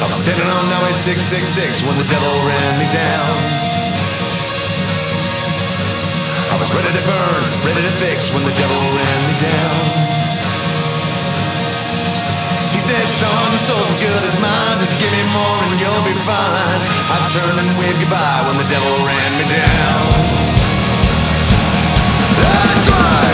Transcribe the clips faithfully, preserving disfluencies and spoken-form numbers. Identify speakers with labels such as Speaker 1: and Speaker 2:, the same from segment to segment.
Speaker 1: was standing on Highway six six six when the devil ran me down. I was ready to burn, ready to fix when the devil ran me down. He said, son, your soul's as good as mine, just give me more and you'll be fine. I turned and waved goodbye when the devil ran me down. That's right.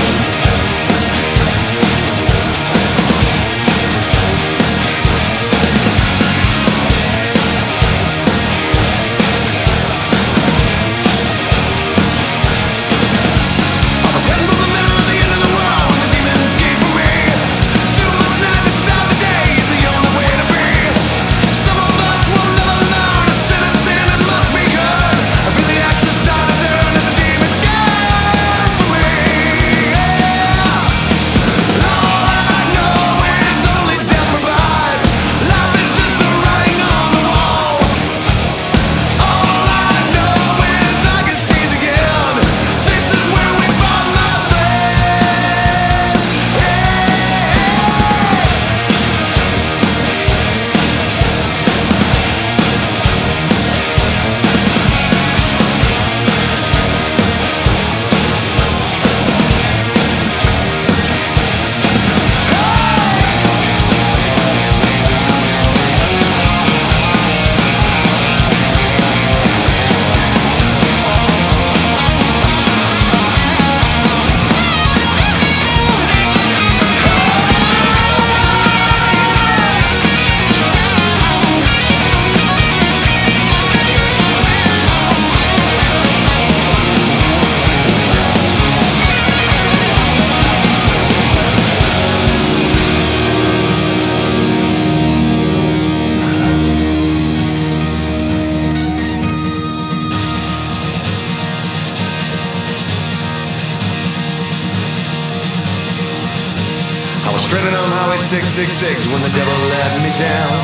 Speaker 1: I was stranded on Highway six six six when the devil let me down.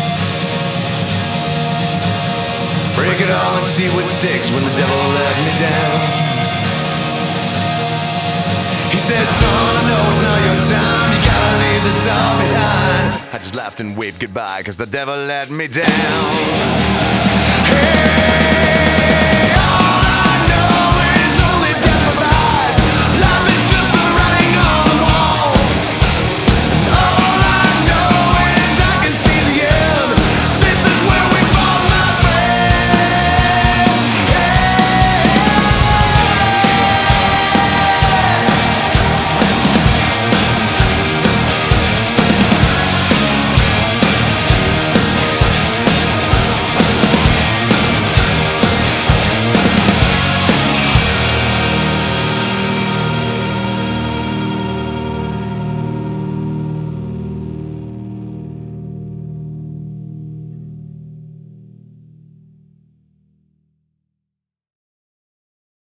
Speaker 1: Break it all and see what sticks when the devil let me down. He says, son, I know it's not your time, you gotta leave this all behind. I just laughed and waved goodbye cause the devil let me down. Hey!